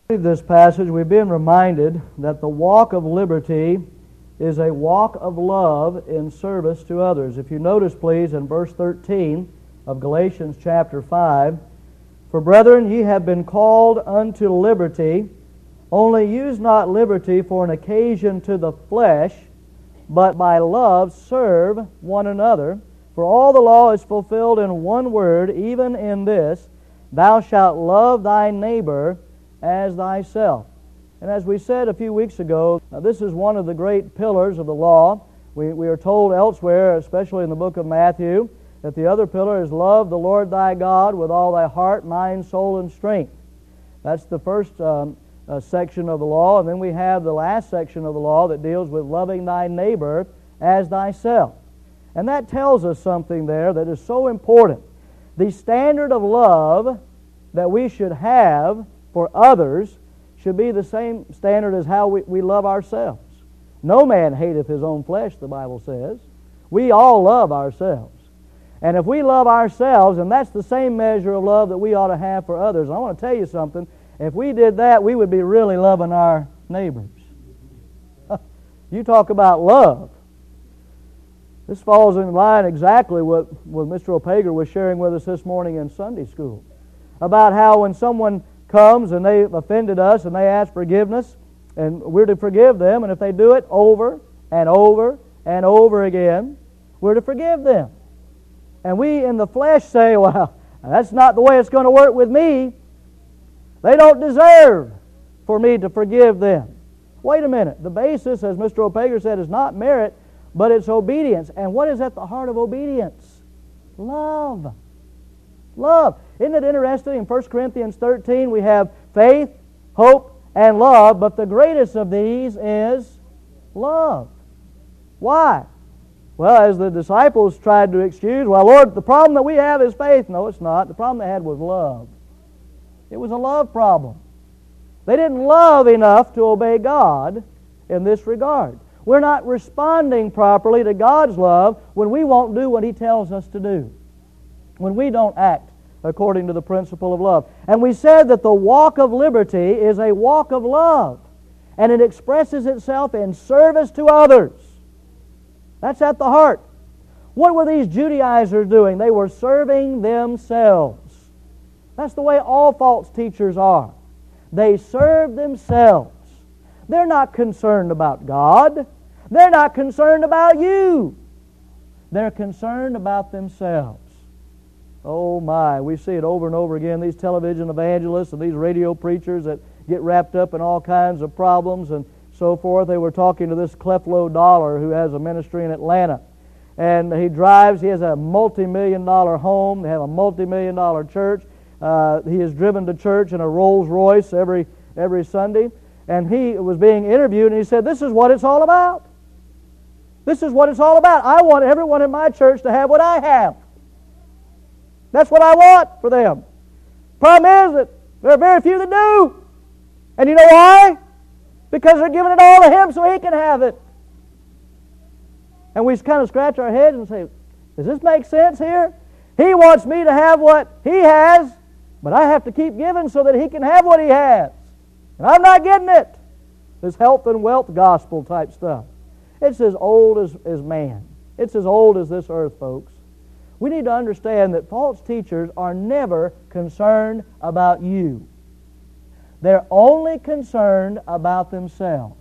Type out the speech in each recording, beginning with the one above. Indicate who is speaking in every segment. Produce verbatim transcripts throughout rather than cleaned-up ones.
Speaker 1: In this passage, we've been reminded that the walk of liberty is a walk of love in service to others. If you notice, please, in verse thirteen of Galatians chapter five, "For brethren, ye have been called unto liberty, only use not liberty for an occasion to the flesh, but by love serve one another. For all the law is fulfilled in one word, even in this, thou shalt love thy neighbor as thyself." And as we said a few weeks ago, uh, this is one of the great pillars of the law. We, we are told elsewhere, especially in the book of Matthew, that the other pillar is love the Lord thy God with all thy heart, mind, soul, and strength. That's the first um, uh, section of the law. And then we have the last section of the law that deals with loving thy neighbor as thyself. And that tells us something there that is so important. The standard of love that we should have for others should be the same standard as how we, we love ourselves. No man hateth his own flesh, the Bible says. We all love ourselves. And if we love ourselves, and that's the same measure of love that we ought to have for others, and I want to tell you something, if we did that, we would be really loving our neighbors. You talk about love. This falls in line exactly with what Mister Opager was sharing with us this morning in Sunday school, about how when someone comes and they've offended us and they ask forgiveness, and we're to forgive them, and if they do it over and over and over again, we're to forgive them. And we in the flesh say, well, that's not the way it's going to work with me. They don't deserve for me to forgive them. Wait a minute. The basis, as Mister Opager said, is not merit, but it's obedience. And what is at the heart of obedience? Love. Love. Isn't it interesting? In First Corinthians thirteen, we have faith, hope, and love, but the greatest of these is love. Why? Well, as the disciples tried to excuse, well, Lord, the problem that we have is faith. No, it's not. The problem they had was love. It was a love problem. They didn't love enough to obey God in this regard. We're not responding properly to God's love when we won't do what He tells us to do, when we don't act according to the principle of love. And we said that the walk of liberty is a walk of love, and it expresses itself in service to others. That's at the heart. What were these Judaizers doing? They were serving themselves. That's the way all false teachers are. They serve themselves. They're not concerned about God. They're not concerned about you. They're concerned about themselves. Oh my, we see it over and over again, these television evangelists and these radio preachers that get wrapped up in all kinds of problems and so forth. They were talking to this Creflo Dollar who has a ministry in Atlanta. And he drives, he has a multi-million dollar home, they have a multi-million dollar church. Uh, he is driven to church in a Rolls Royce every, every Sunday. And he was being interviewed and he said, this is what it's all about. This is what it's all about. I want everyone in my church to have what I have. That's what I want for them. Problem is that there are very few that do. And you know why? Because they're giving it all to him so he can have it. And we kind of scratch our heads and say, does this make sense here? He wants me to have what he has, but I have to keep giving so that he can have what he has. And I'm not getting it. This health and wealth gospel type stuff. It's as old as, as man. It's as old as this earth, folks. We need to understand that false teachers are never concerned about you. They're only concerned about themselves.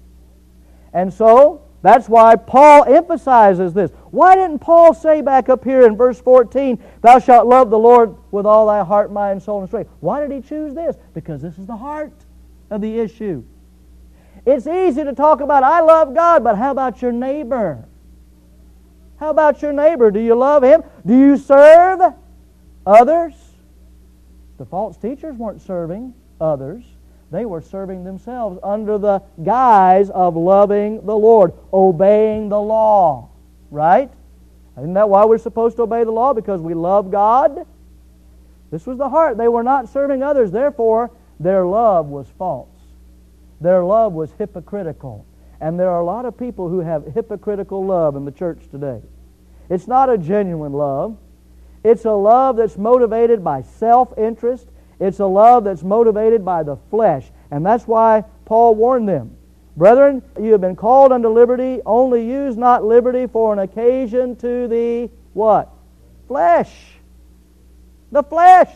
Speaker 1: And so, that's why Paul emphasizes this. Why didn't Paul say back up here in verse fourteen, thou shalt love the Lord with all thy heart, mind, soul, and strength? Why did he choose this? Because this is the heart of the issue. It's easy to talk about, I love God, but how about your neighbor? How about your neighbor? Do you love him? Do you serve others? The false teachers weren't serving others. They were serving themselves under the guise of loving the Lord, obeying the law. Right? Isn't that why we're supposed to obey the law? Because we love God? This was the heart. They were not serving others. Therefore, their love was false. Their love was hypocritical. And there are a lot of people who have hypocritical love in the church today. It's not a genuine love. It's a love that's motivated by self-interest. It's a love that's motivated by the flesh. And that's why Paul warned them. Brethren, you have been called unto liberty, only use not liberty for an occasion to the what? Flesh. The flesh.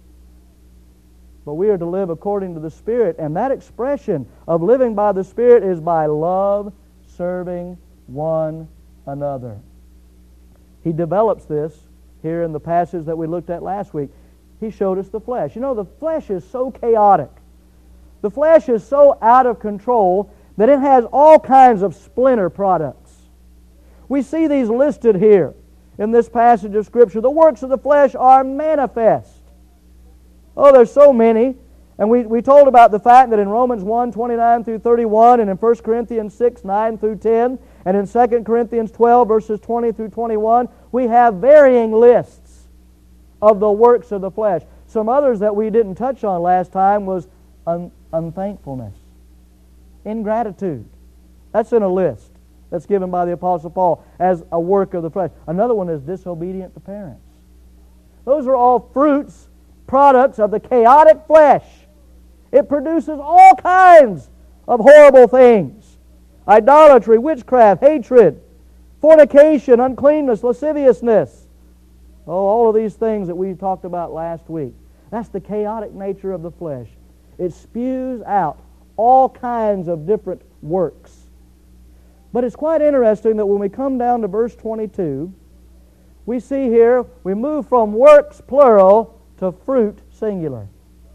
Speaker 1: But we are to live according to the Spirit, and that expression of living by the Spirit is by love, serving one another. He develops this here in the passage that we looked at last week. He showed us the flesh. You know, the flesh is so chaotic. The flesh is so out of control that it has all kinds of splinter products. We see these listed here in this passage of Scripture. The works of the flesh are manifest. Oh, there's so many. And we, we told about the fact that in Romans one, twenty-nine through thirty-one, and in First Corinthians six, nine through ten, and in Second Corinthians twelve, verses twenty through twenty-one, we have varying lists of the works of the flesh. Some others that we didn't touch on last time was un- unthankfulness, ingratitude. That's in a list that's given by the Apostle Paul as a work of the flesh. Another one is disobedient to parents. Those are all fruits, products of the chaotic flesh. It produces all kinds of horrible things. Idolatry, witchcraft, hatred, fornication, uncleanness, lasciviousness. Oh, all of these things that we talked about last week. That's the chaotic nature of the flesh. It spews out all kinds of different works. But it's quite interesting that when we come down to verse twenty-two, we see here, we move from works, plural, to fruit, singular.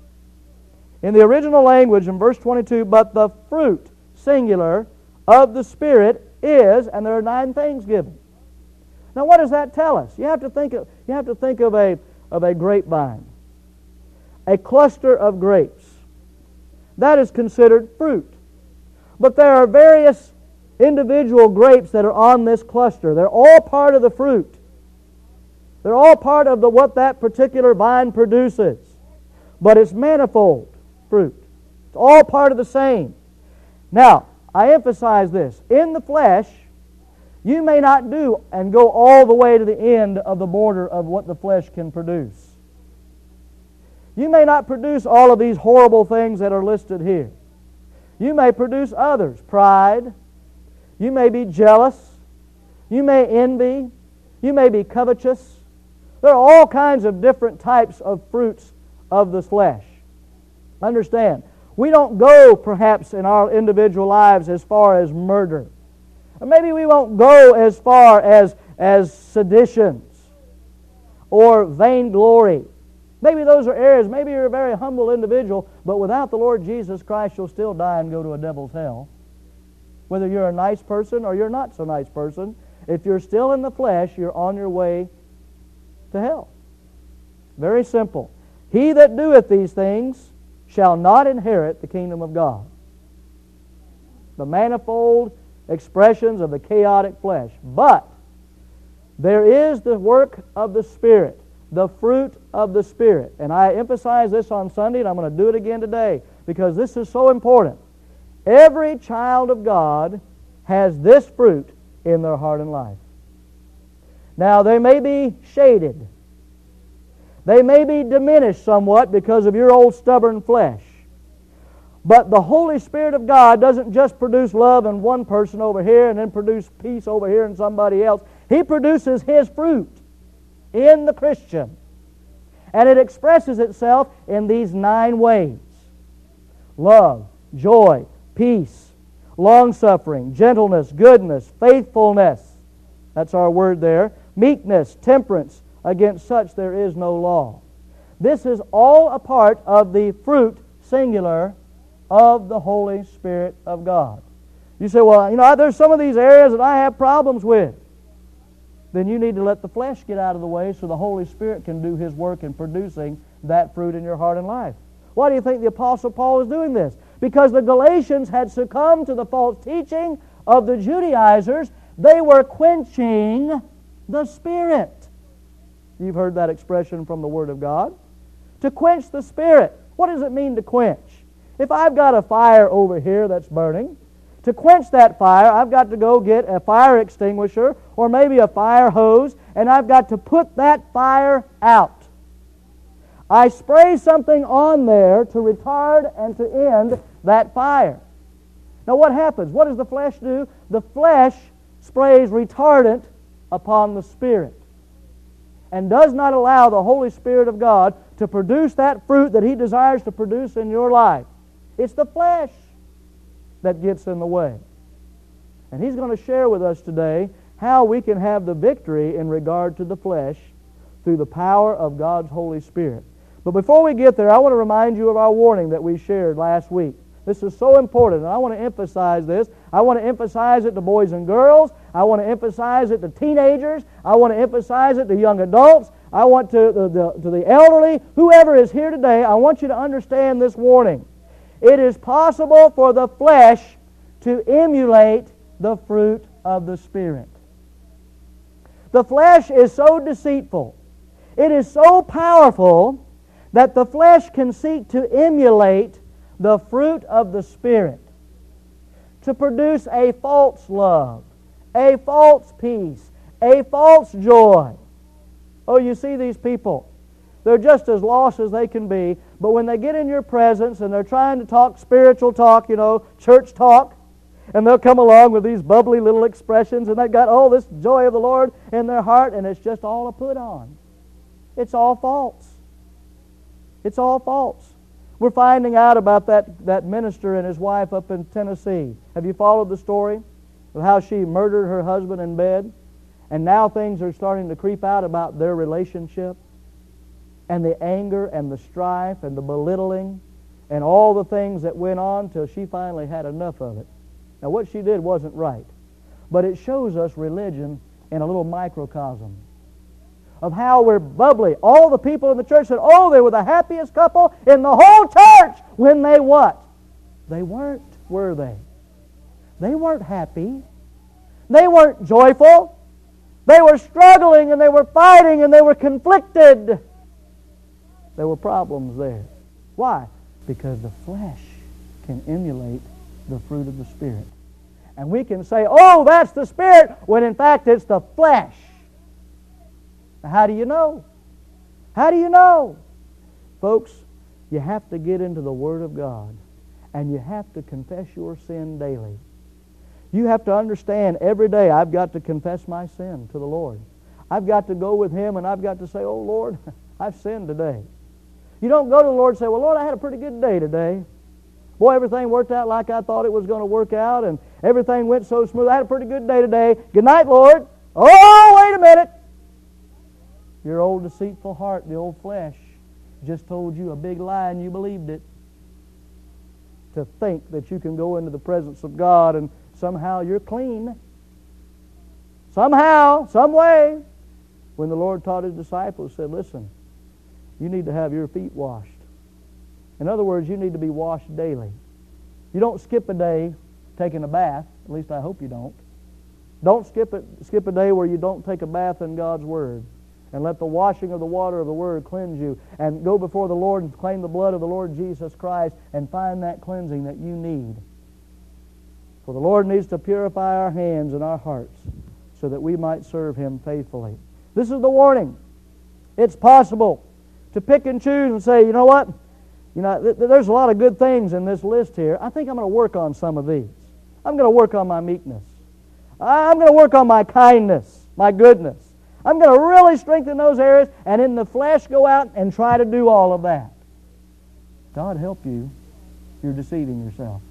Speaker 1: In the original language, in verse twenty-two, but the fruit, singular, of the Spirit is, and there are nine things given. Now what does that tell us? You have to think of, you have to think of a, of a grapevine, a cluster of grapes. That is considered fruit. But there are various individual grapes that are on this cluster. They're all part of the fruit. They're all part of the, what that particular vine produces. But it's manifold fruit. It's all part of the same. Now, I emphasize this. In the flesh, you may not do and go all the way to the end of the border of what the flesh can produce. You may not produce all of these horrible things that are listed here. You may produce others. Pride. You may be jealous. You may envy. You may be covetous. There are all kinds of different types of fruits of the flesh. Understand, we don't go perhaps in our individual lives as far as murder. Or maybe we won't go as far as, as seditions or vainglory. Maybe those are areas, maybe you're a very humble individual, but without the Lord Jesus Christ, you'll still die and go to a devil's hell. Whether you're a nice person or you're not so nice person, if you're still in the flesh, you're on your way to hell. Very simple. He that doeth these things shall not inherit the kingdom of God. The manifold expressions of the chaotic flesh. But there is the work of the Spirit, the fruit of the Spirit. And I emphasize this on Sunday, and I'm going to do it again today, because this is so important. Every child of God has this fruit in their heart and life. Now, they may be shaded. They may be diminished somewhat because of your old stubborn flesh. But the Holy Spirit of God doesn't just produce love in one person over here and then produce peace over here in somebody else. He produces His fruit in the Christian. And it expresses itself in these nine ways. Love, joy, peace, long-suffering, gentleness, goodness, faithfulness. That's our word there. Meekness, temperance. Against such there is no law. This is all a part of the fruit, singular, of the Holy Spirit of God. You say, well, you know, there's some of these areas that I have problems with. Then you need to let the flesh get out of the way so the Holy Spirit can do His work in producing that fruit in your heart and life. Why do you think the Apostle Paul is doing this? Because the Galatians had succumbed to the false teaching of the Judaizers. They were quenching the Spirit. You've heard that expression from the Word of God. To quench the Spirit. What does it mean to quench? If I've got a fire over here that's burning, to quench that fire, I've got to go get a fire extinguisher or maybe a fire hose, and I've got to put that fire out. I spray something on there to retard and to end that fire. Now what happens? What does the flesh do? The flesh sprays retardant upon the Spirit and does not allow the Holy Spirit of God to produce that fruit that He desires to produce in your life. It's the flesh that gets in the way. And He's going to share with us today how we can have the victory in regard to the flesh through the power of God's Holy Spirit. But before we get there, I want to remind you of our warning that we shared last week. This is so important, and I want to emphasize this. I want to emphasize it to boys and girls. I want to emphasize it to teenagers. I want to emphasize it to young adults. I want to the, the, to the elderly. Whoever is here today, I want you to understand this warning. It is possible for the flesh to emulate the fruit of the Spirit. The flesh is so deceitful. It is so powerful that the flesh can seek to emulate the fruit of the Spirit, to produce a false love, a false peace, a false joy. Oh, you see these people. They're just as lost as they can be, but when they get in your presence and they're trying to talk spiritual talk, you know, church talk, and they'll come along with these bubbly little expressions, and they've got all this joy of the Lord in their heart, and it's just all a put on. It's all false. It's all false. We're finding out about that, that minister and his wife up in Tennessee. Have you followed the story of how she murdered her husband in bed? And now things are starting to creep out about their relationship, and the anger and the strife and the belittling and all the things that went on till she finally had enough of it. Now what she did wasn't right, but it shows us religion in a little microcosm of how we're bubbly. All the people in the church said, oh, they were the happiest couple in the whole church, when they what? They weren't, were they? They weren't happy. They weren't joyful. They were struggling and they were fighting and they were conflicted. There were problems there. Why? Because the flesh can emulate the fruit of the Spirit. And we can say, oh, that's the Spirit, when in fact it's the flesh. Now, how do you know? How do you know? Folks, you have to get into the Word of God, and you have to confess your sin daily. You have to understand every day I've got to confess my sin to the Lord. I've got to go with Him and I've got to say, oh Lord, I've sinned today. You don't go to the Lord and say, well Lord, I had a pretty good day today. Boy, everything worked out like I thought it was going to work out, and everything went so smooth. I had a pretty good day today. Good night, Lord. Oh, wait a minute. Your old deceitful heart, the old flesh, just told you a big lie and you believed it. To think that you can go into the presence of God and somehow you're clean. Somehow, some way. When the Lord taught His disciples, He said, listen, you need to have your feet washed. In other words, you need to be washed daily. You don't skip a day taking a bath. At least I hope you don't. Don't skip it, skip a day where you don't take a bath in God's Word. And let the washing of the water of the Word cleanse you. And go before the Lord and claim the blood of the Lord Jesus Christ and find that cleansing that you need. For the Lord needs to purify our hands and our hearts so that we might serve Him faithfully. This is the warning. It's possible to pick and choose and say, you know what? You know, th- there's a lot of good things in this list here. I think I'm going to work on some of these. I'm going to work on my meekness. I'm going to work on my kindness, my goodness. I'm going to really strengthen those areas, and in the flesh go out and try to do all of that. God help you. You're deceiving yourself.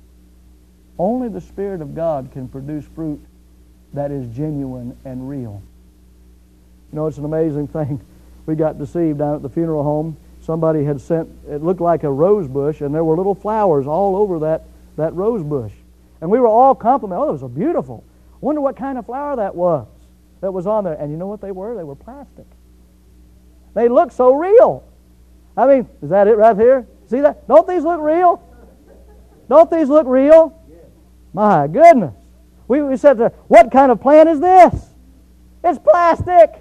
Speaker 1: Only the Spirit of God can produce fruit that is genuine and real. You know, it's an amazing thing. We got deceived down at the funeral home. Somebody had sent, it looked like a rose bush, and there were little flowers all over that, that rose bush. And we were all complimenting, oh, those are beautiful. I wonder what kind of flower that was that was on there. And you know what they were? They were plastic. They looked so real. I mean, is that it right here? See that? Don't these look real? Don't these look real? My goodness. We, we said, what kind of plant is this? It's plastic.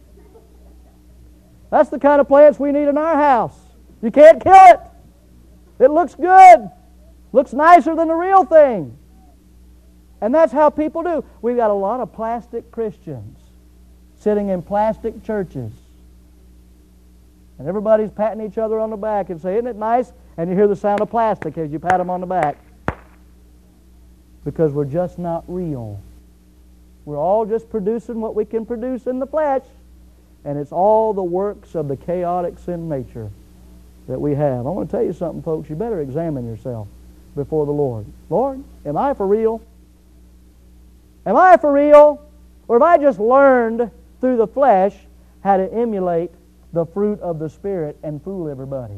Speaker 1: That's the kind of plants we need in our house. You can't kill it. It looks good. Looks nicer than the real thing. And that's how people do. We've got a lot of plastic Christians sitting in plastic churches. And everybody's patting each other on the back and saying, isn't it nice? And you hear the sound of plastic as you pat them on the back. Because we're just not real. We're all just producing what we can produce in the flesh. And it's all the works of the chaotic sin nature that we have. I want to tell you something, folks. You better examine yourself before the Lord. Lord, am I for real? Am I for real? Or have I just learned through the flesh how to emulate the fruit of the Spirit and fool everybody?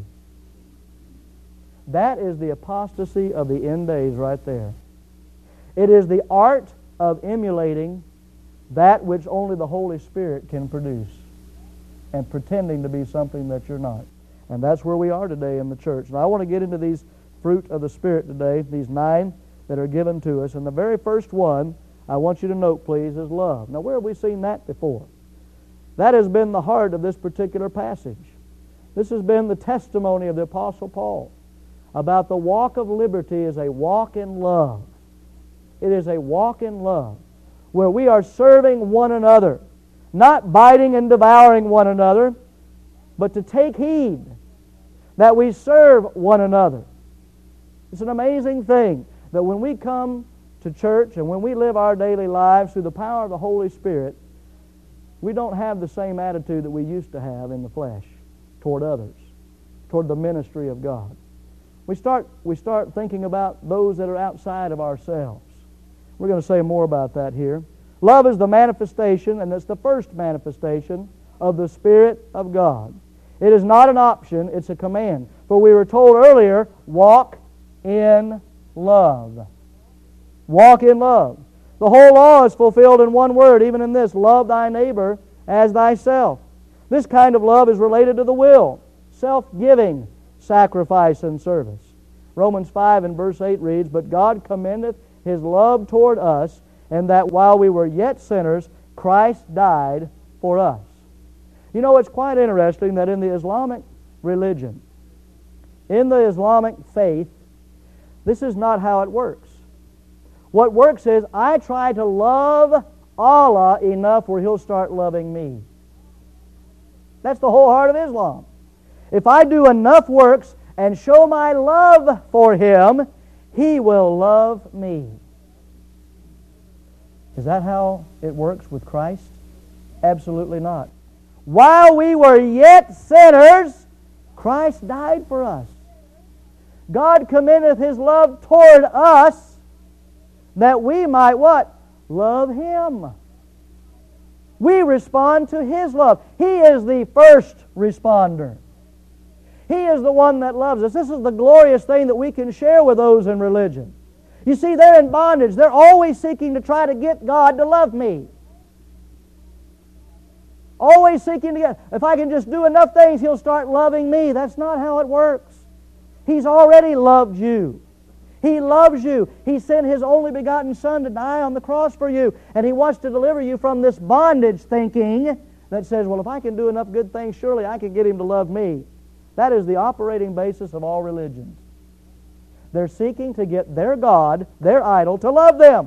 Speaker 1: That is the apostasy of the end days right there. It is the art of emulating that which only the Holy Spirit can produce and pretending to be something that you're not. And that's where we are today in the church. And I want to get into these fruit of the Spirit today, these nine that are given to us. And the very first one, I want you to note, please, is love. Now, where have we seen that before? That has been the heart of this particular passage. This has been the testimony of the Apostle Paul about the walk of liberty is a walk in love. It is a walk in love where we are serving one another, not biting and devouring one another, but to take heed that we serve one another. It's an amazing thing that when we come to church and when we live our daily lives through the power of the Holy Spirit, we don't have the same attitude that we used to have in the flesh toward others, toward the ministry of God. We start, we start thinking about those that are outside of ourselves. We're going to say more about that here. Love is the manifestation, and it's the first manifestation of the Spirit of God. It is not an option, it's a command. For we were told earlier, walk in love. Walk in love. The whole law is fulfilled in one word, even in this, love thy neighbor as thyself. This kind of love is related to the will, self-giving, sacrifice, and service. Romans five and verse eight reads, but God commendeth His love toward us, and that while we were yet sinners, Christ died for us. You know, it's quite interesting that in the Islamic religion, in the Islamic faith, this is not how it works. What works is, I try to love Allah enough where He'll start loving me. That's the whole heart of Islam. If I do enough works and show my love for Him, He will love me. Is that how it works with Christ? Absolutely not. While we were yet sinners, Christ died for us. God commendeth His love toward us that we might what? Love Him. We respond to His love. He is the first responder. He is the one that loves us. This is the glorious thing that we can share with those in religion. You see, they're in bondage. They're always seeking to try to get God to love me. Always seeking to get, if I can just do enough things, He'll start loving me. That's not how it works. He's already loved you. He loves you. He sent His only begotten Son to die on the cross for you. And He wants to deliver you from this bondage thinking that says, well, if I can do enough good things, surely I can get Him to love me. That is the operating basis of all religions. They're seeking to get their God, their idol, to love them.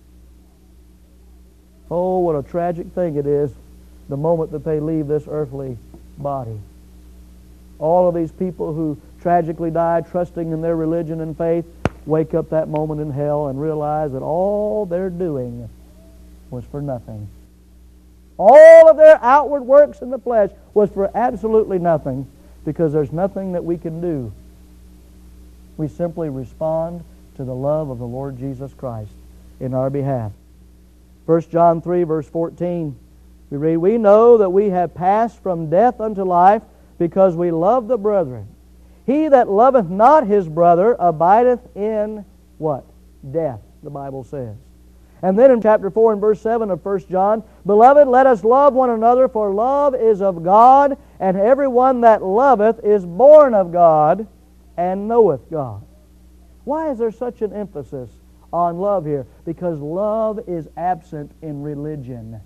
Speaker 1: Oh, what a tragic thing it is the moment that they leave this earthly body. All of these people who tragically died trusting in their religion and faith wake up that moment in hell and realize that all they're doing was for nothing. All of their outward works in the flesh was for absolutely nothing, because there's nothing that we can do. We simply respond to the love of the Lord Jesus Christ in our behalf. First John three, verse fourteen, we read, we know that we have passed from death unto life because we love the brethren. He that loveth not his brother abideth in what? Death, the Bible says. And then in chapter four and verse seven of First John, beloved, let us love one another, for love is of God, and everyone that loveth is born of God and knoweth God. Why is there such an emphasis on love here? Because love is absent in religion.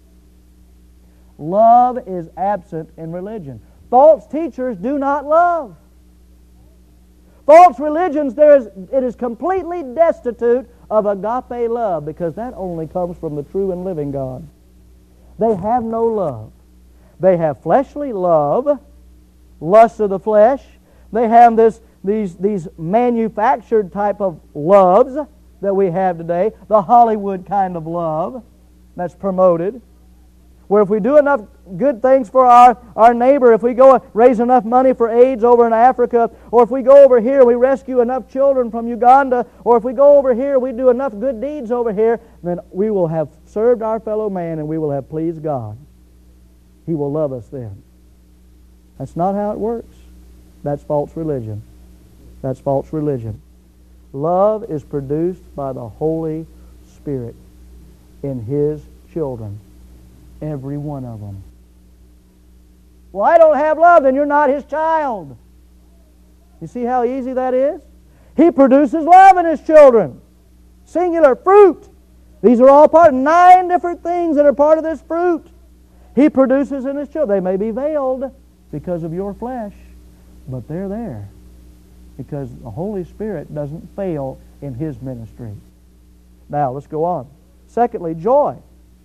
Speaker 1: Love is absent in religion. False teachers do not love. False religions, there is, it is completely destitute of agape love, because that only comes from the true and living God. They have no love. They have fleshly love, lusts of the flesh. They have this, these, these manufactured type of loves that we have today, the Hollywood kind of love that's promoted, where if we do enough good things for our, our neighbor, if we go raise enough money for AIDS over in Africa, or if we go over here and we rescue enough children from Uganda, or if we go over here we do enough good deeds over here, then we will have served our fellow man and we will have pleased God. He will love us then. That's not how it works. That's false religion. That's false religion. Love is produced by the Holy Spirit in His children. Every one of them. Well, I don't have love, then you're not His child. You see how easy that is? He produces love in His children. Singular, fruit. These are all part, nine different things that are part of this fruit. He produces in His children. They may be veiled because of your flesh, but they're there because the Holy Spirit doesn't fail in His ministry. Now, let's go on. Secondly, joy.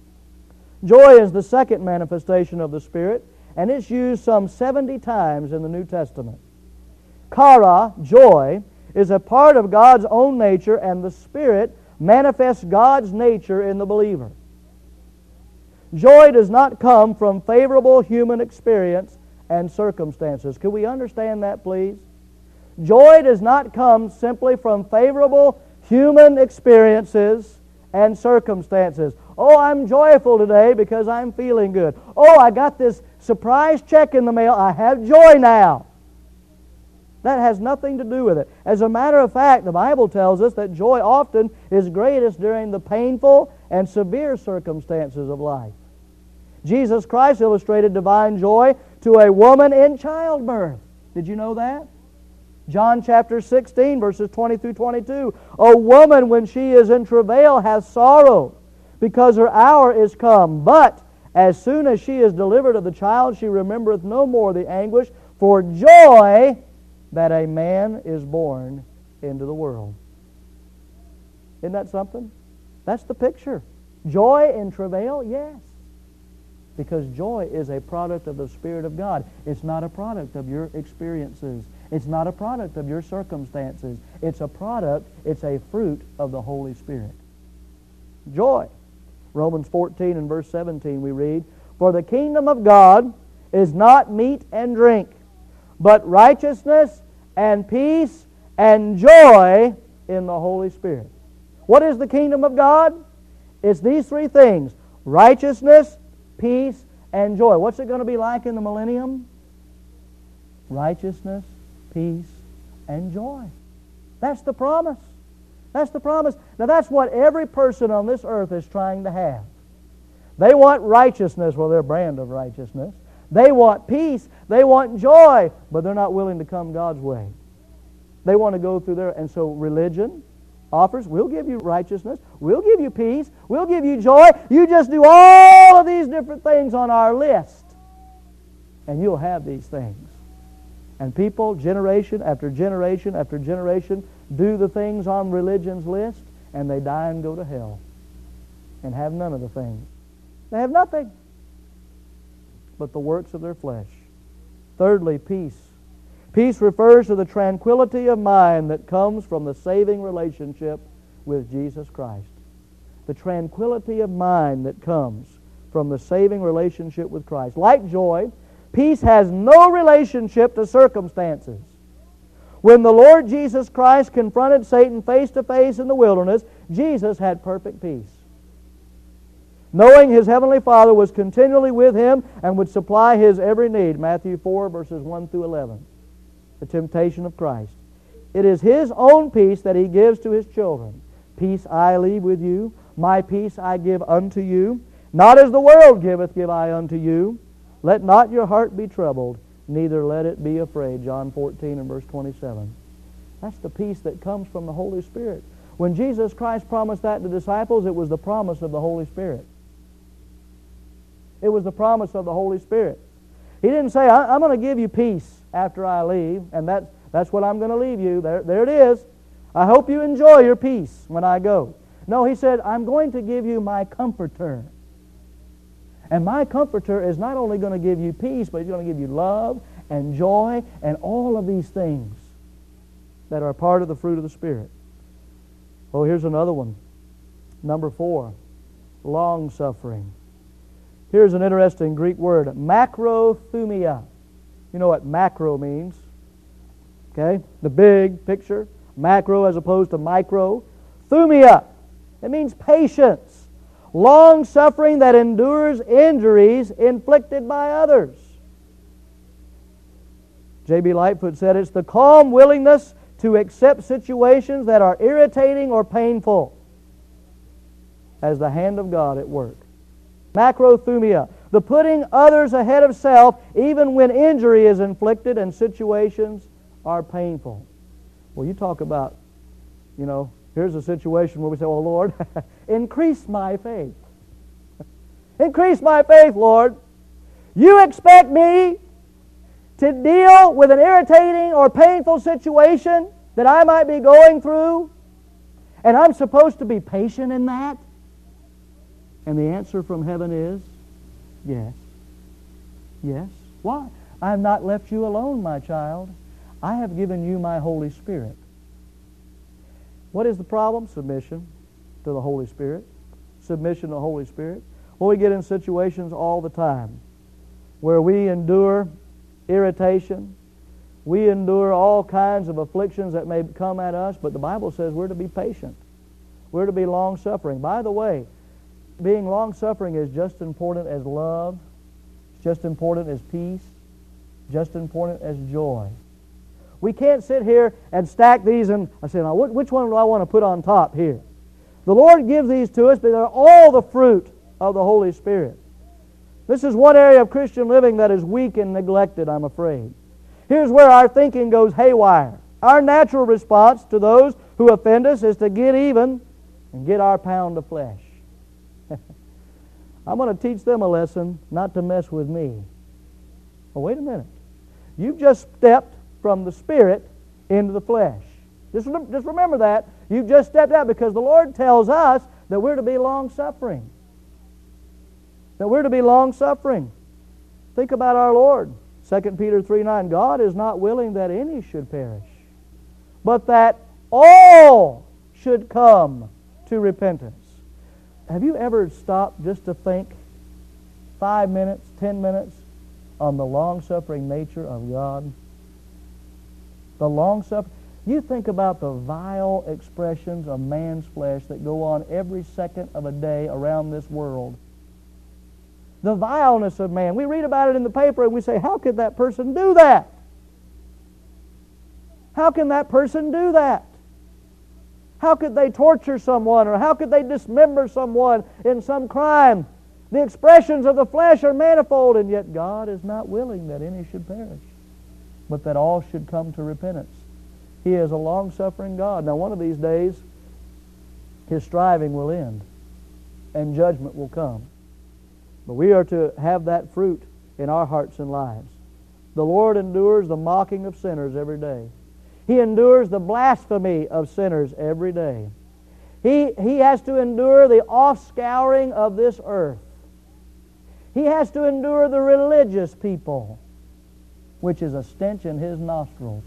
Speaker 1: Joy is the second manifestation of the Spirit, and it's used some seventy times in the New Testament. Chara, joy, is a part of God's own nature, and the Spirit manifests God's nature in the believer. Joy does not come from favorable human experience and circumstances. Could we understand that, please? Joy does not come simply from favorable human experiences and circumstances. Oh, I'm joyful today because I'm feeling good. Oh, I got this surprise check in the mail. I have joy now. That has nothing to do with it. As a matter of fact, the Bible tells us that joy often is greatest during the painful and severe circumstances of life. Jesus Christ illustrated divine joy to a woman in childbirth. Did you know that? John chapter sixteen, verses twenty through twenty-two. A woman, when she is in travail, has sorrow, because her hour is come. But as soon as she is delivered of the child, she remembereth no more the anguish for joy that a man is born into the world. Isn't that something? That's the picture. Joy in travail? Yes. Because joy is a product of the Spirit of God. It's not a product of your experiences. It's not a product of your circumstances. It's a product, it's a fruit of the Holy Spirit. Joy. Romans fourteen and verse seventeen we read, For the kingdom of God is not meat and drink, but righteousness and peace and joy in the Holy Spirit. What is the kingdom of God? It's these three things: righteousness, peace, and joy. What's it going to be like in the millennium? Righteousness, peace, and joy. That's the promise. That's the promise. Now that's what every person on this earth is trying to have. They want righteousness, well, their brand of righteousness. They want peace. They want joy, but they're not willing to come God's way. They want to go through there, and so religion offers, we'll give you righteousness, we'll give you peace, we'll give you joy. You just do all of these different things on our list, and you'll have these things. And people, generation after generation after generation, do the things on religion's list, and they die and go to hell and have none of the things. They have nothing but the works of their flesh. Thirdly, peace. Peace refers to the tranquility of mind that comes from the saving relationship with Jesus Christ. The tranquility of mind that comes from the saving relationship with Christ. Like joy, peace has no relationship to circumstances. When the Lord Jesus Christ confronted Satan face to face in the wilderness, Jesus had perfect peace, knowing His Heavenly Father was continually with Him and would supply His every need. Matthew four, verses one through eleven. The temptation of Christ. It is His own peace that He gives to His children. Peace I leave with you, my peace I give unto you. Not as the world giveth, give I unto you. Let not your heart be troubled, neither let it be afraid. John fourteen and verse twenty-seven. That's the peace that comes from the Holy Spirit. When Jesus Christ promised that to the disciples, it was the promise of the Holy Spirit. It was the promise of the Holy Spirit. He didn't say, I'm going to give you peace after I leave, and that's, that's what I'm going to leave you. There, there it is. I hope you enjoy your peace when I go. No, He said, I'm going to give you my Comforter. And my Comforter is not only going to give you peace, but He's going to give you love and joy and all of these things that are part of the fruit of the Spirit. Oh, here's another one. Number four, long-suffering. Here's an interesting Greek word, macrothumia. You know what macro means? Okay? The big picture. Macro as opposed to micro. Thumia. It means patience. Long-suffering that endures injuries inflicted by others. J B Lightfoot said it's the calm willingness to accept situations that are irritating or painful as the hand of God at work. Macrothumia, the putting others ahead of self even when injury is inflicted and situations are painful. Well, you talk about, you know, here's a situation where we say, well, Lord, increase my faith. Increase my faith, Lord. You expect me to deal with an irritating or painful situation that I might be going through, and I'm supposed to be patient in that? And the answer from heaven is, yes. Yes. Why? I have not left you alone, my child. I have given you my Holy Spirit. What is the problem? Submission to the Holy Spirit. Submission to the Holy Spirit. Well, we get in situations all the time where we endure irritation. We endure all kinds of afflictions that may come at us, but the Bible says we're to be patient. We're to be long-suffering. By the way, being long-suffering is just as important as love, just as important as peace, just as important as joy. We can't sit here and stack these and I say, now which one do I want to put on top here? The Lord gives these to us, but they're all the fruit of the Holy Spirit. This is one area of Christian living that is weak and neglected, I'm afraid. Here's where our thinking goes haywire. Our natural response to those who offend us is to get even and get our pound of flesh. I'm going to teach them a lesson not to mess with me. Oh, wait a minute. You've just stepped from the Spirit into the flesh. Just, just remember that. You've just stepped out because the Lord tells us that we're to be long-suffering. That we're to be long-suffering. Think about our Lord. Second Peter three nine, God is not willing that any should perish, but that all should come to repentance. Have you ever stopped just to think five minutes, ten minutes on the long-suffering nature of God? The long-suffering. You think about the vile expressions of man's flesh that go on every second of a day around this world. The vileness of man. We read about it in the paper and we say, how could that person do that? How can that person do that? How could they torture someone, or how could they dismember someone in some crime? The expressions of the flesh are manifold, and yet God is not willing that any should perish, but that all should come to repentance. He is a long-suffering God. Now, one of these days, His striving will end, and judgment will come. But we are to have that fruit in our hearts and lives. The Lord endures the mocking of sinners every day. He endures the blasphemy of sinners every day. He, he has to endure the offscouring of this earth. He has to endure the religious people, which is a stench in His nostrils.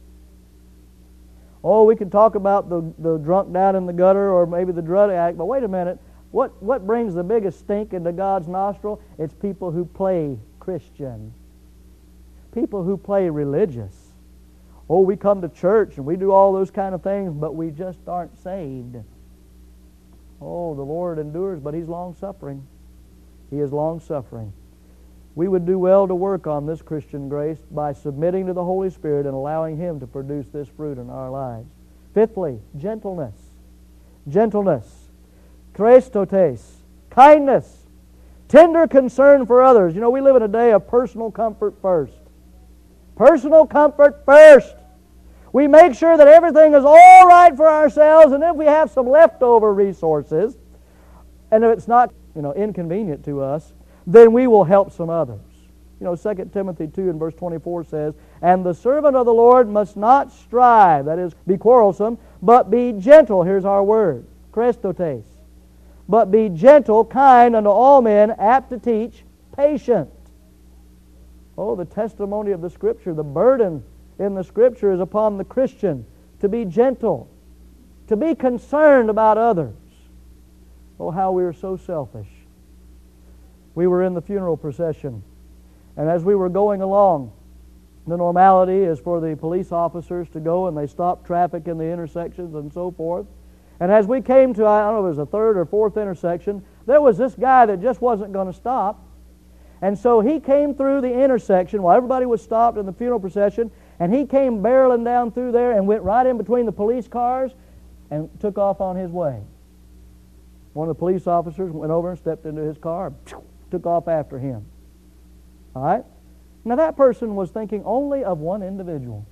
Speaker 1: Oh, we can talk about the, the drunk down in the gutter or maybe the drug addict, but wait a minute. What, what brings the biggest stink into God's nostril? It's people who play Christian. People who play religious. Oh, we come to church and we do all those kind of things, but we just aren't saved. Oh, the Lord endures, but He's long-suffering. He is long-suffering. We would do well to work on this Christian grace by submitting to the Holy Spirit and allowing Him to produce this fruit in our lives. Fifthly, gentleness. Gentleness. Chrestotes, kindness, tender concern for others. You know, we live in a day of personal comfort first. Personal comfort first. We make sure that everything is all right for ourselves, and if we have some leftover resources, and if it's not, you know, inconvenient to us, then we will help some others. You know, Second Timothy two and verse twenty-four says, and the servant of the Lord must not strive, that is, be quarrelsome, but be gentle. Here's our word, chrestotes. But be gentle, kind unto all men, apt to teach, patient. Oh, the testimony of the Scripture, the burden in the Scripture is upon the Christian to be gentle, to be concerned about others. Oh, how we are so selfish. We were in the funeral procession, and as we were going along, the normality is for the police officers to go and they stop traffic in the intersections and so forth. And as we came to, I don't know if it was a third or fourth intersection, there was this guy that just wasn't going to stop. And so he came through the intersection while everybody was stopped in the funeral procession, and he came barreling down through there and went right in between the police cars and took off on his way. One of the police officers went over and stepped into his car, took off after him. All right? Now that person was thinking only of one individual.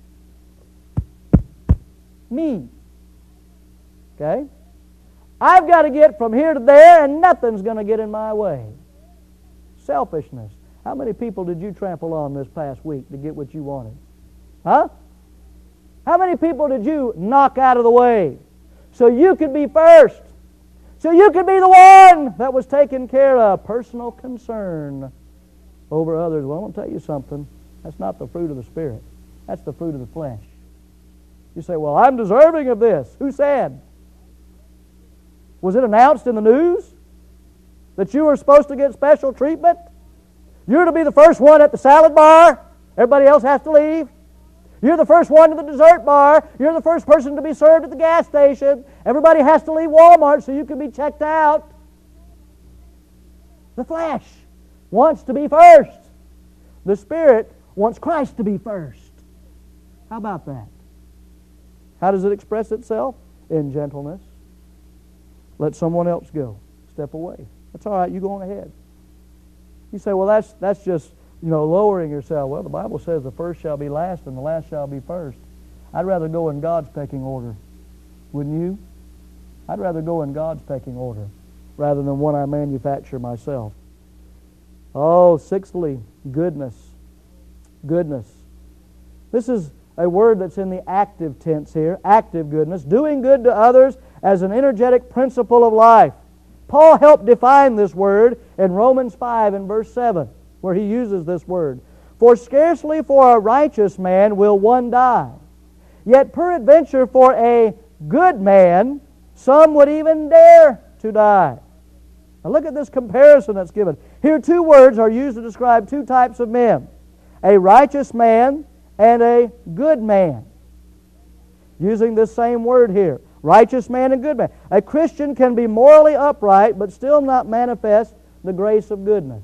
Speaker 1: Me. Okay? I've got to get from here to there and nothing's going to get in my way. Selfishness. How many people did you trample on this past week to get what you wanted? Huh? How many people did you knock out of the way so you could be first? So you could be the one that was taken care of. Personal concern over others. Well, I want to tell you something. That's not the fruit of the Spirit. That's the fruit of the flesh. You say, well, I'm deserving of this. Who said? Was it announced in the news that you were supposed to get special treatment? You're to be the first one at the salad bar. Everybody else has to leave. You're the first one to the dessert bar. You're the first person to be served at the gas station. Everybody has to leave Walmart so you can be checked out. The flesh wants to be first. The Spirit wants Christ to be first. How about that? How does it express itself? In gentleness. Let someone else go. Step away. That's all right. You go on ahead. You say, well, that's that's just, you know, lowering yourself. Well, the Bible says the first shall be last and the last shall be first. I'd rather go in God's pecking order. Wouldn't you? I'd rather go in God's pecking order rather than one I manufacture myself. Oh, sixthly, goodness. Goodness. This is a word that's in the active tense here, active goodness, doing good to others as an energetic principle of life. Paul helped define this word in Romans five and verse seven, where he uses this word. For scarcely for a righteous man will one die, yet peradventure for a good man some would even dare to die. Now look at this comparison that's given. Here two words are used to describe two types of men. A righteous man and a good man. Using this same word here. Righteous man and good man. A Christian can be morally upright but still not manifest the grace of goodness.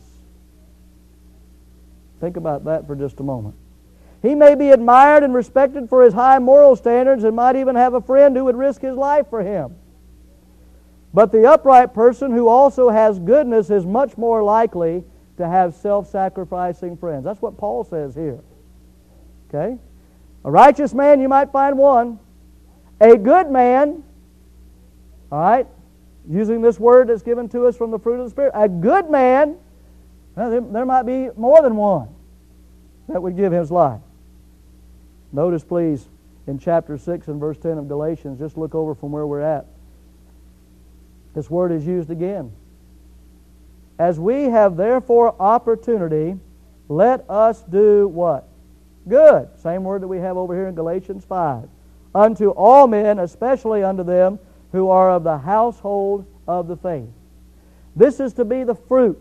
Speaker 1: Think about that for just a moment. He may be admired and respected for his high moral standards and might even have a friend who would risk his life for him. But the upright person who also has goodness is much more likely to have self-sacrificing friends. That's what Paul says here. Okay? A righteous man, you might find one. A good man, all right, using this word that's given to us from the fruit of the Spirit, a good man, well, there, there might be more than one that would give his life. Notice, please, in chapter six and verse ten of Galatians, just look over from where we're at. This word is used again. As we have therefore opportunity, let us do what? Good. Same word that we have over here in Galatians five. Unto all men, especially unto them who are of the household of the faith. This is to be the fruit.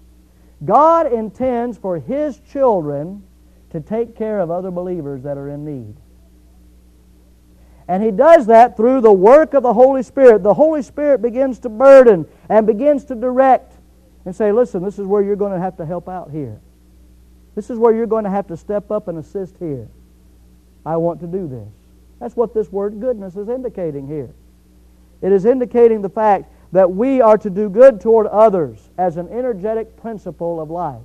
Speaker 1: God intends for His children to take care of other believers that are in need. And He does that through the work of the Holy Spirit. The Holy Spirit begins to burden and begins to direct and say, listen, this is where you're going to have to help out here. This is where you're going to have to step up and assist here. I want to do this. That's what this word goodness is indicating here. It is indicating the fact that we are to do good toward others as an energetic principle of life.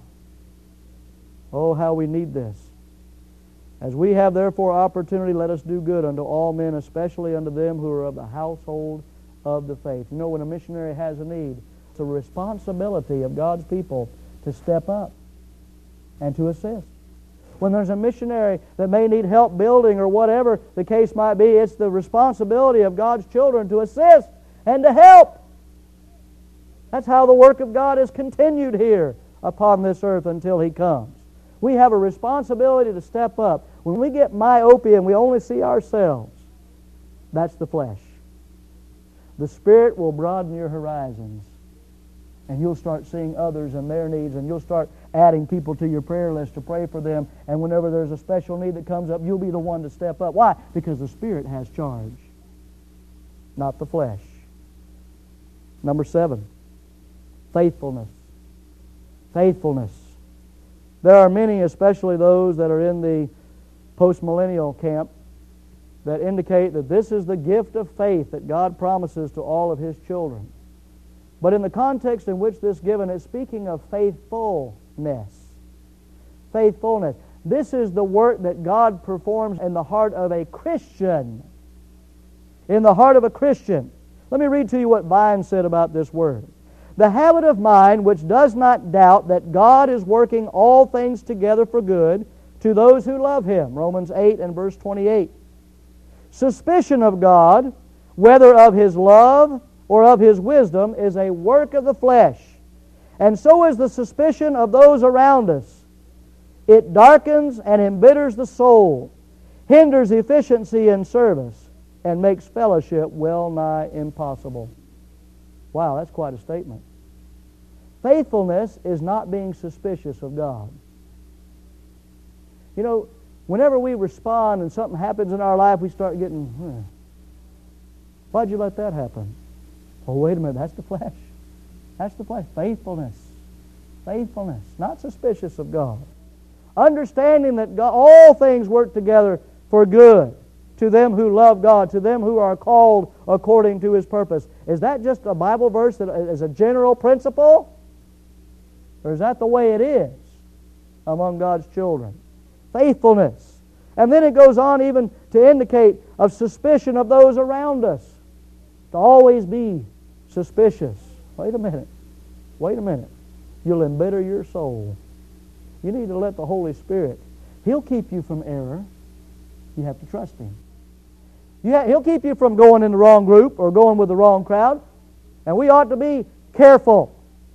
Speaker 1: Oh, how we need this. As we have therefore opportunity, let us do good unto all men, especially unto them who are of the household of the faith. You know, when a missionary has a need, it's a responsibility of God's people to step up and to assist. When there's a missionary that may need help building or whatever the case might be, it's the responsibility of God's children to assist and to help. That's how the work of God is continued here upon this earth until He comes. We have a responsibility to step up. When we get myopia and we only see ourselves, that's the flesh. The Spirit will broaden your horizons, and you'll start seeing others and their needs, and you'll start adding people to your prayer list to pray for them, and whenever there's a special need that comes up, you'll be the one to step up. Why? Because the Spirit has charge, not the flesh. Number seven, faithfulness. Faithfulness. There are many, especially those that are in the postmillennial camp, that indicate that this is the gift of faith that God promises to all of His children. But in the context in which this is given, it's speaking of faithfulness. Faithfulness. This is the work that God performs in the heart of a Christian. In the heart of a Christian. Let me read to you what Vine said about this word. The habit of mind which does not doubt that God is working all things together for good to those who love Him. Romans eight and verse twenty-eight. Suspicion of God, whether of His love or of His wisdom, is a work of the flesh. And so is the suspicion of those around us. It darkens and embitters the soul, hinders efficiency in service, and makes fellowship well nigh impossible. Wow, that's quite a statement. Faithfulness is not being suspicious of God. You know, whenever we respond and something happens in our life, we start getting, hmm, why'd you let that happen? Oh, wait a minute, that's the flesh. That's the flesh. Faithfulness. Faithfulness. Not suspicious of God. Understanding that God, all things work together for good to them who love God, to them who are called according to His purpose. Is that just a Bible verse that is a general principle? Or is that the way it is among God's children? Faithfulness. And then it goes on even to indicate of suspicion of those around us. To always be suspicious. Wait a minute. Wait a minute. You'll embitter your soul. You need to let the Holy Spirit. He'll keep you from error. You have to trust Him. You ha- He'll keep you from going in the wrong group or going with the wrong crowd. And we ought to be careful.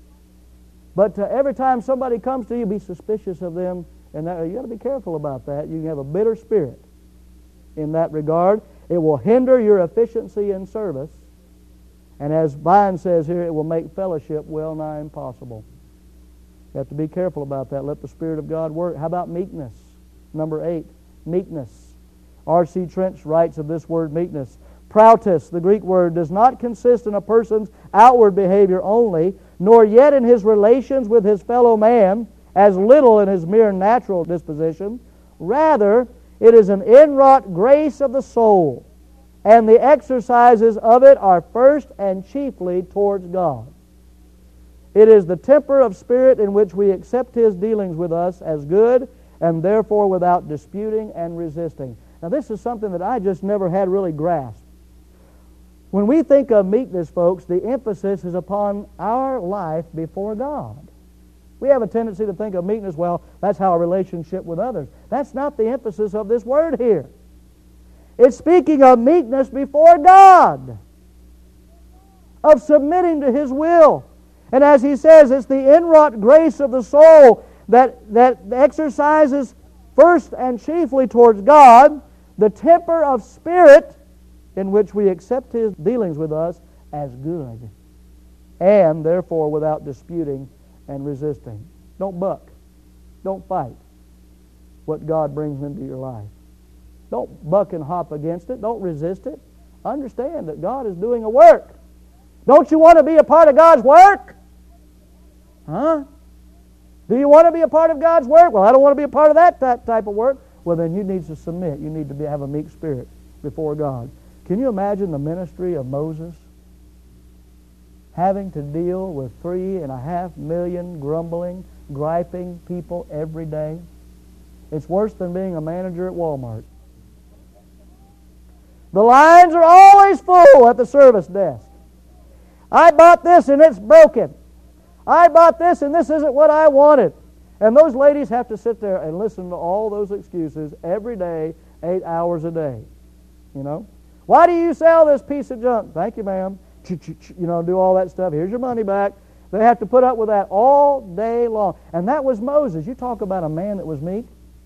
Speaker 1: But uh, every time somebody comes to you, be suspicious of them. And that, you got to be careful about that. You can have a bitter spirit in that regard. It will hinder your efficiency in service. And as Vine says here, it will make fellowship well nigh impossible. You have to be careful about that. Let the Spirit of God work. How about meekness? Number eight, meekness. R C Trench writes of this word meekness. Prautus, the Greek word, does not consist in a person's outward behavior only, nor yet in his relations with his fellow man, as little in his mere natural disposition. Rather, it is an inwrought grace of the soul, and the exercises of it are first and chiefly towards God. It is the temper of spirit in which we accept His dealings with us as good, and therefore without disputing and resisting. Now this is something that I just never had really grasped. When we think of meekness, folks, the emphasis is upon our life before God. We have a tendency to think of meekness, well, that's how a relationship with others. That's not the emphasis of this word here. It's speaking of meekness before God, of submitting to His will. And as he says, it's the inwrought grace of the soul that, that exercises first and chiefly towards God the temper of spirit in which we accept His dealings with us as good, and therefore without disputing and resisting. Don't buck. Don't fight what God brings into your life. Don't buck and hop against it. Don't resist it. Understand that God is doing a work. Don't you want to be a part of God's work? Huh? Do you want to be a part of God's work? Well, I don't want to be a part of that, that type of work. Well, then you need to submit. You need to be, have a meek spirit before God. Can you imagine the ministry of Moses? Having to deal with three and a half million grumbling, griping people every day. It's worse than being a manager at Walmart. The lines are always full at the service desk. I bought this and it's broken. I bought this and this isn't what I wanted. And those ladies have to sit there and listen to all those excuses every day, eight hours a day. You know? Why do you sell this piece of junk? Thank you, ma'am. You know, do all that stuff. Here's your money back. They have to put up with that all day long. And that was Moses. You talk about a man that was meek.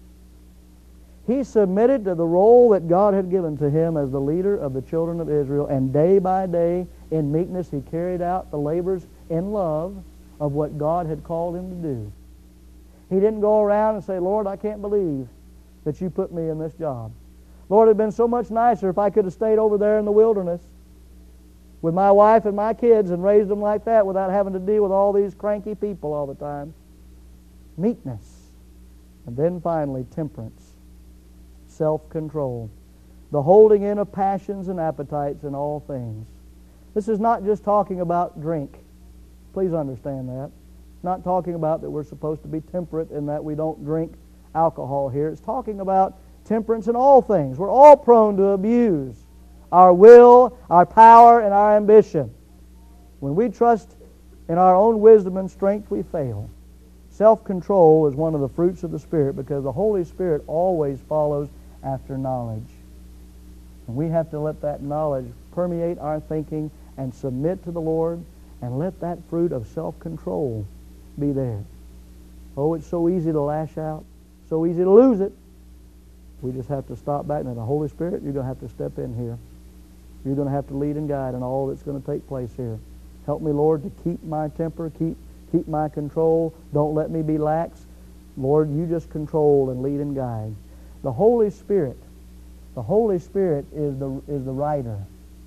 Speaker 1: He submitted to the role that God had given to him as the leader of the children of Israel, and day by day, in meekness, he carried out the labors in love of what God had called him to do. He didn't go around and say, Lord, I can't believe that you put me in this job. Lord, it would have been so much nicer if I could have stayed over there in the wilderness with my wife and my kids and raised them like that without having to deal with all these cranky people all the time. Meekness. And then finally, temperance. Self-control. The holding in of passions and appetites in all things. This is not just talking about drink. Please understand that. It's not talking about that we're supposed to be temperate and that we don't drink alcohol here. It's talking about temperance in all things. We're all prone to abuse our will, our power, and our ambition. When we trust in our own wisdom and strength, we fail. Self-control is one of the fruits of the Spirit because the Holy Spirit always follows after knowledge. And we have to let that knowledge permeate our thinking and submit to the Lord and let that fruit of self-control be there. Oh, it's so easy to lash out, so easy to lose it. We just have to stop back and say, the Holy Spirit, you're going to have to step in here. You're going to have to lead and guide in all that's going to take place here. Help me, Lord, to keep my temper, keep, keep my control. Don't let me be lax. Lord, you just control and lead and guide. The Holy Spirit, the Holy Spirit is the, is the rider.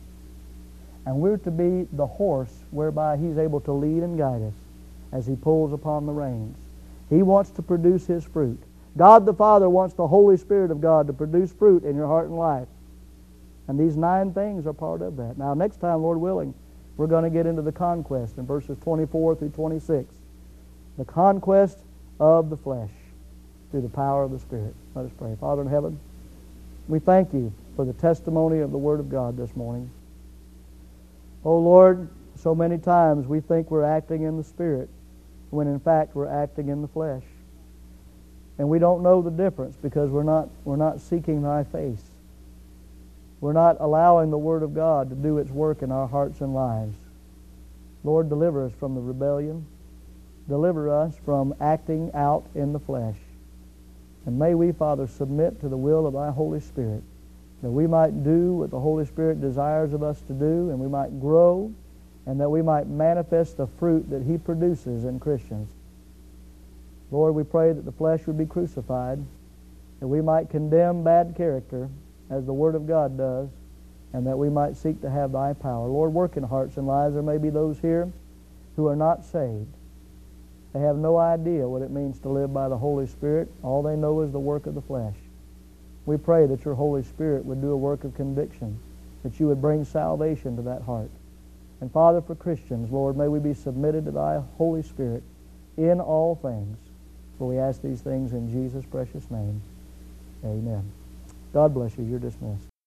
Speaker 1: And we're to be the horse whereby He's able to lead and guide us as He pulls upon the reins. He wants to produce His fruit. God the Father wants the Holy Spirit of God to produce fruit in your heart and life. And these nine things are part of that. Now, next time, Lord willing, we're going to get into the conquest in verses twenty-four through twenty-six. The conquest of the flesh through the power of the Spirit. Let us pray. Father in heaven, we thank you for the testimony of the Word of God this morning. Oh Lord, so many times we think we're acting in the Spirit when in fact we're acting in the flesh. And we don't know the difference because we're not, we're not seeking Thy face. We're not allowing the Word of God to do its work in our hearts and lives. Lord, deliver us from the rebellion. Deliver us from acting out in the flesh. And may we, Father, submit to the will of Thy Holy Spirit, that we might do what the Holy Spirit desires of us to do, and we might grow, and that we might manifest the fruit that He produces in Christians. Lord, we pray that the flesh would be crucified, that we might condemn bad character as the Word of God does, and that we might seek to have Thy power. Lord, work in hearts and lives. There may be those here who are not saved. They have no idea what it means to live by the Holy Spirit. All they know is the work of the flesh. We pray that your Holy Spirit would do a work of conviction, that you would bring salvation to that heart. And Father, for Christians, Lord, may we be submitted to Thy Holy Spirit in all things. For we ask these things in Jesus' precious name. Amen. God bless you. You're dismissed.